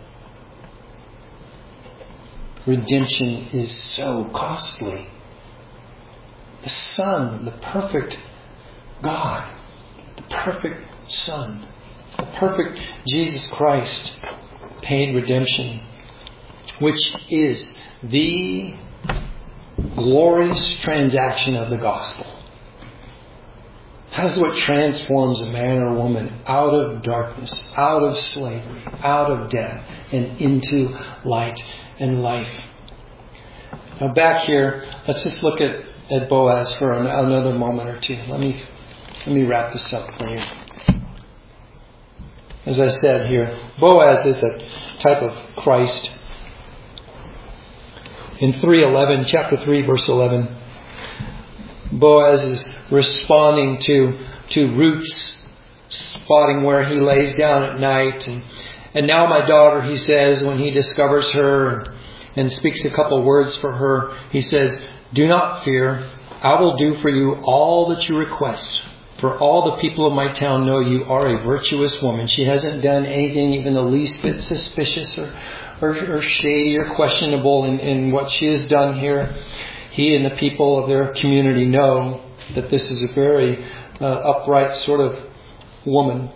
Redemption is so costly. The Son, the perfect God, the perfect Son, the perfect Jesus Christ paid redemption, which is the glorious transaction of the gospel. That is what transforms a man or woman out of darkness, out of slavery, out of death, and into light and life. Now back here, let's just look at, at Boaz for an, another moment or two. Let me let me wrap this up for you. As I said here, Boaz is a type of Christ. In three eleven, chapter three, verse eleven, Boaz is responding to to Ruth's spotting where he lays down at night. And, and now my daughter, he says, when he discovers her and, and speaks a couple words for her, he says, do not fear. I will do for you all that you request. For all the people of my town know you are a virtuous woman. She hasn't done anything even the least bit suspicious or, or, or shady or questionable in, in what she has done here. He and the people of their community know that this is a very uh, upright sort of woman.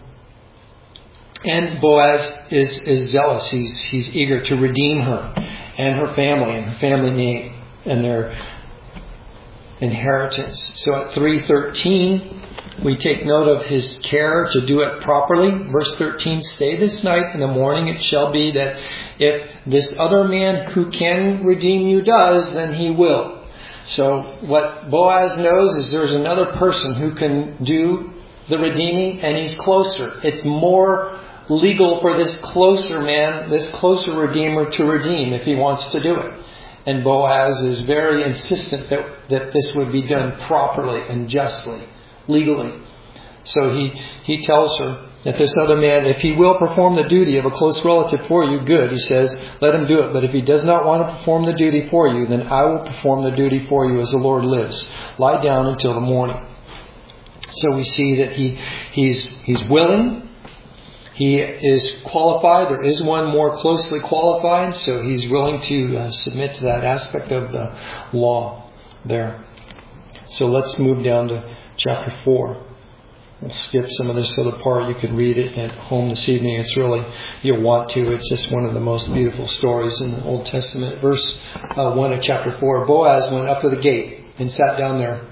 And Boaz is, is zealous. He's, he's eager to redeem her and her family and her family name and their inheritance. So at three thirteen, we take note of his care to do it properly. Verse thirteen, stay this night. In the morning it shall be that if this other man who can redeem you does, then he will. So what Boaz knows is there's another person who can do the redeeming, and he's closer. It's more legal for this closer man, this closer redeemer to redeem if he wants to do it. And Boaz is very insistent that, that this would be done properly and justly, legally. So he, he tells her that this other man, if he will perform the duty of a close relative for you, good, he says, let him do it. But if he does not want to perform the duty for you, then I will perform the duty for you as the Lord lives. Lie down until the morning. So we see that he he's he's willing. He is qualified. There is one more closely qualified, so he's willing to uh, submit to that aspect of the law there. So let's move down to chapter four. We'll skip some of this other part. You could read it at home this evening. It's really, you'll want to. It's just one of the most beautiful stories in the Old Testament. Verse uh, one of chapter four. Boaz went up to the gate and sat down there.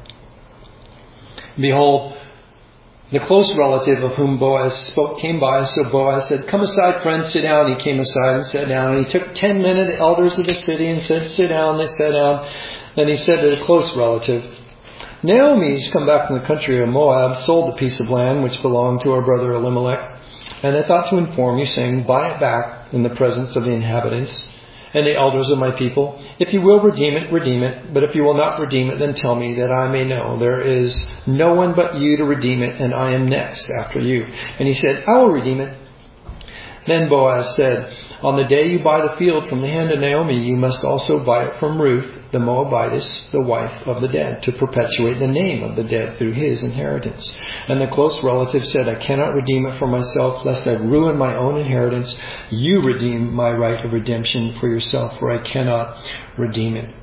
Behold, the close relative of whom Boaz spoke came by. So Boaz said, come aside, friend, sit down. He came aside and sat down. And he took ten men of the elders of the city and said, sit down. They sat down. Then he said to the close relative, Naomi's come back from the country of Moab, sold the piece of land which belonged to our brother Elimelech. And I thought to inform you, saying, buy it back in the presence of the inhabitants and the elders of my people. If you will redeem it, redeem it. But if you will not redeem it, then tell me, that I may know. There is no one but you to redeem it, and I am next after you. And he said, I will redeem it. Then Boaz said, on the day you buy the field from the hand of Naomi, you must also buy it from Ruth, the Moabitess, the wife of the dead, to perpetuate the name of the dead through his inheritance. And the close relative said, I cannot redeem it for myself, lest I ruin my own inheritance. You redeem my right of redemption for yourself, for I cannot redeem it.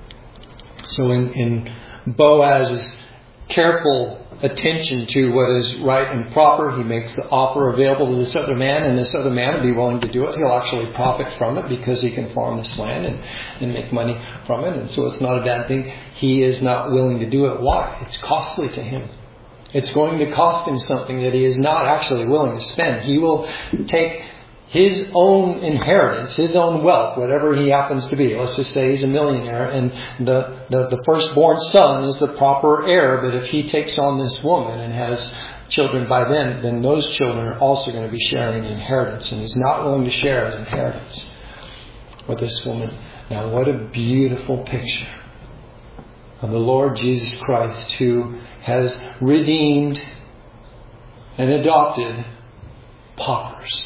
So in, in Boaz's careful attention to what is right and proper, he makes the offer available to this other man, and this other man will be willing to do it. He'll actually profit from it because he can farm this land and, and make money from it, and so it's not a bad thing. He is not willing to do it. Why? It's costly to him. It's going to cost him something that he is not actually willing to spend. He will take his own inheritance, his own wealth, whatever he happens to be. Let's just say he's a millionaire, and the, the, the firstborn son is the proper heir. But if he takes on this woman and has children by then, then those children are also going to be sharing the inheritance. And he's not willing to share his inheritance with this woman. Now, what a beautiful picture of the Lord Jesus Christ, who has redeemed and adopted paupers.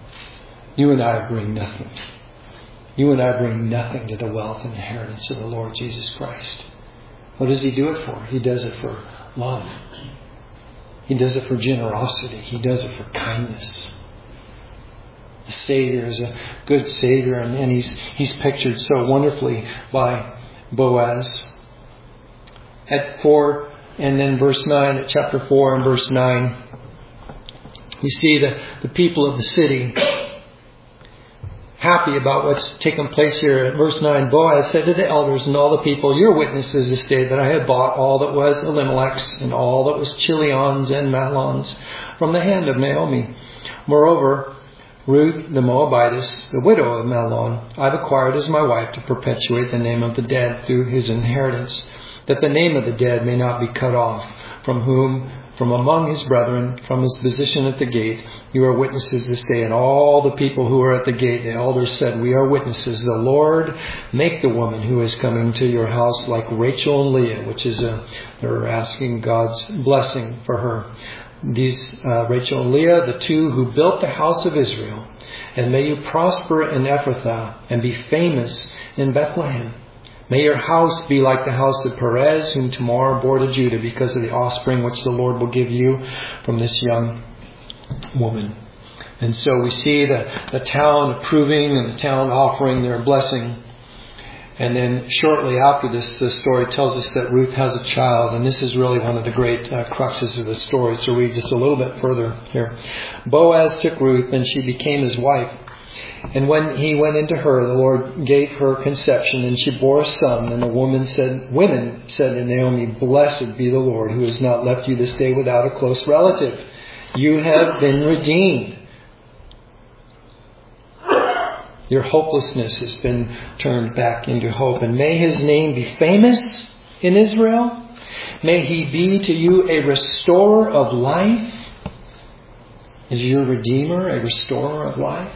You and I bring nothing. You and I bring nothing to the wealth and inheritance of the Lord Jesus Christ. What does he do it for? He does it for love. He does it for generosity. He does it for kindness. The Savior is a good Savior, and, and he's, he's pictured so wonderfully by Boaz. At four, and then verse nine, at chapter four and verse nine, you see the, the people of the city happy about what's taken place here. At verse nine, Boaz said to the elders and all the people, "You're witnesses this day that I had bought all that was Elimelech's and all that was Chilion's and Mahlon's from the hand of Naomi. Moreover, Ruth the Moabitess, the widow of Mahlon, I've acquired as my wife to perpetuate the name of the dead through his inheritance, that the name of the dead may not be cut off, from whom, from among his brethren, from his position at the gate. You are witnesses this day." And all the people who were at the gate, the elders said, "We are witnesses. The Lord make the woman who is coming to your house like Rachel and Leah," which is a, they're asking God's blessing for her. These, uh, Rachel and Leah, the two who built the house of Israel. "And may you prosper in Ephrathah and be famous in Bethlehem. May your house be like the house of Perez, whom Tamar bore to Judah, because of the offspring which the Lord will give you from this young woman." And so we see the, the town approving and the town offering their blessing. And then shortly after this, the story tells us that Ruth has a child. And this is really one of the great uh, cruxes of the story. So read just a little bit further here. "Boaz took Ruth, and she became his wife. And when he went into her, the Lord gave her conception, and she bore a son. And the woman said, women said to Naomi, 'Blessed be the Lord, who has not left you this day without a close relative. You have been redeemed. Your hopelessness has been turned back into hope. And may his name be famous in Israel. May he be to you a restorer of life.'" Is your Redeemer a restorer of life?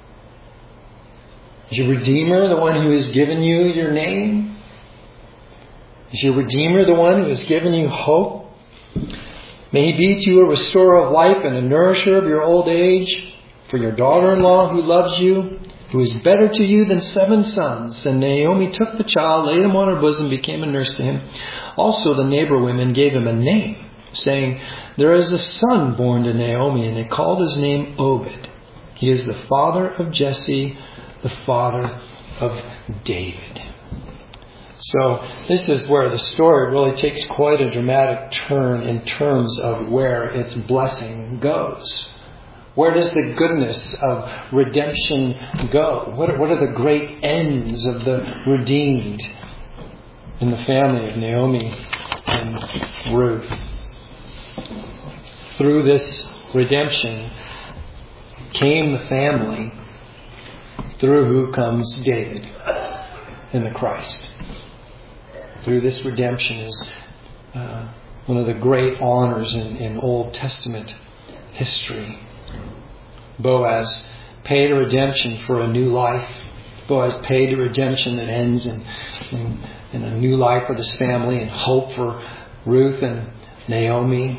Is your Redeemer the one who has given you your name? Is your Redeemer the one who has given you hope? May he be to you a restorer of life and a nourisher of your old age. For your daughter-in-law who loves you, who is better to you than seven sons. And Naomi took the child, laid him on her bosom, became a nurse to him. Also the neighbor women gave him a name, saying, "There is a son born to Naomi," and they called his name Obed. He is the father of Jesse, the father of David. So this is where the story really takes quite a dramatic turn in terms of where its blessing goes. Where does the goodness of redemption go? What are, what are the great ends of the redeemed in the family of Naomi and Ruth? Through this redemption came the family through who comes David in the Christ. Through this redemption is uh, one of the great honors in, in Old Testament history. Boaz paid a redemption for a new life. Boaz paid a redemption that ends in, in, in a new life for this family and hope for Ruth and Naomi.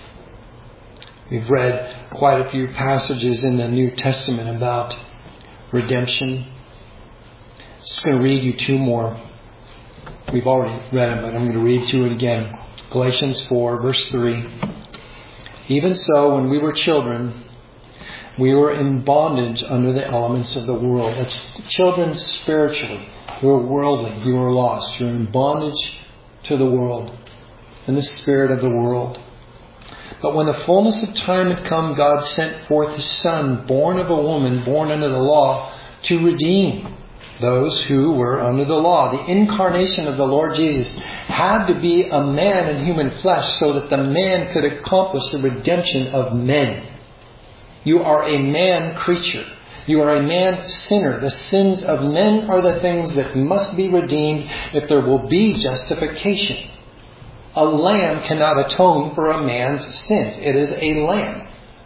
We've read quite a few passages in the New Testament about redemption. I'm just going to read you two more. We've already read them, but I'm going to read to it again. Galatians four, verse three. "Even so, when we were children, we were in bondage under the elements of the world." That's children spiritually. You were worldly. You were lost. You're in bondage to the world and the spirit of the world. "But when the fullness of time had come, God sent forth His Son, born of a woman, born under the law, to redeem those who were under the law." The incarnation of the Lord Jesus had to be a man in human flesh so that the man could accomplish the redemption of men. You are a man creature. You are a man sinner. The sins of men are the things that must be redeemed if there will be justification. A lamb cannot atone for a man's sins. It is a lamb.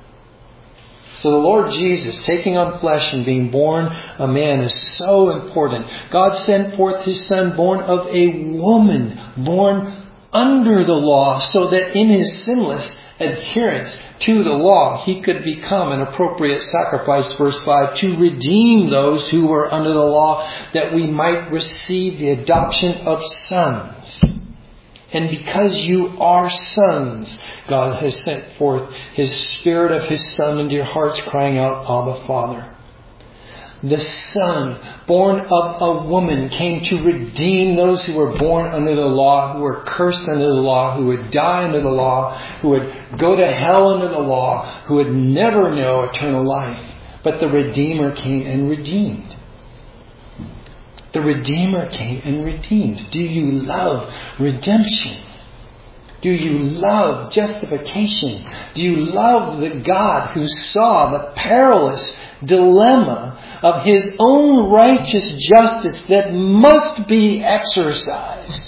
So the Lord Jesus taking on flesh and being born a man is so important. God sent forth His Son born of a woman, born under the law, so that in His sinless adherence to the law, He could become an appropriate sacrifice, verse five, to redeem those who were under the law, that we might receive the adoption of sons. And because you are sons, God has sent forth His Spirit of His Son into your hearts, crying out, Abba, Father. The Son, born of a woman, came to redeem those who were born under the law, who were cursed under the law, who would die under the law, who would go to hell under the law, who would never know eternal life. But the Redeemer came and redeemed. The Redeemer came and redeemed. Do you love redemption? Do you love justification? Do you love the God who saw the perilous dilemma of His own righteous justice that must be exercised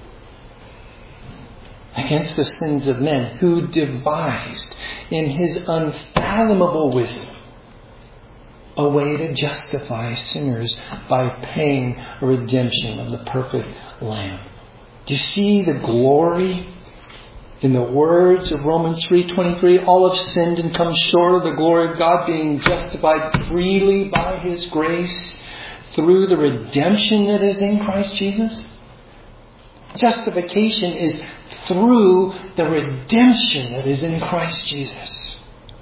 against the sins of men, who devised in His unfathomable wisdom a way to justify sinners by paying a redemption of the perfect Lamb? Do you see the glory in the words of Romans three twenty-three? All have sinned and come short of the glory of God, being justified freely by His grace through the redemption that is in Christ Jesus. Justification is through the redemption that is in Christ Jesus.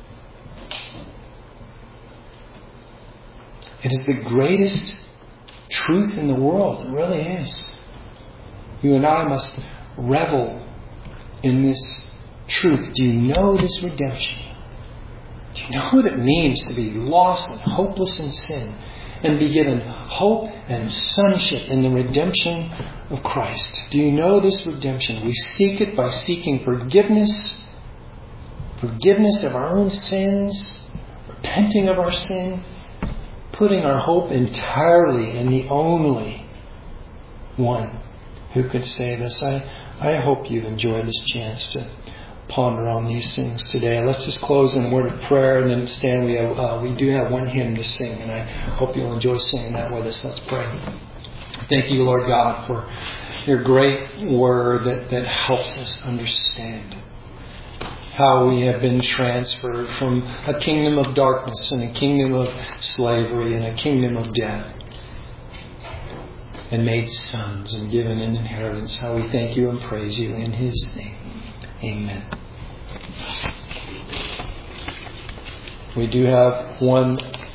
It is the greatest truth in the world. It really is. You and I must revel in this truth. Do you know this redemption? Do you know what it means to be lost and hopeless in sin and be given hope and sonship in the redemption of Christ? Do you know this redemption? We seek it by seeking forgiveness, forgiveness of our own sins, repenting of our sin, putting our hope entirely in the only one who could save us. I, I hope you've enjoyed this chance to ponder on these things today. Let's just close in a word of prayer and then stand. We have, uh, we do have one hymn to sing, and I hope you'll enjoy singing that with us. Let's pray. Thank you, Lord God, for your great word that, that helps us understand how we have been transferred from a kingdom of darkness and a kingdom of slavery and a kingdom of death and made sons and given an inheritance. How we thank you and praise you in His name. Amen. We do have one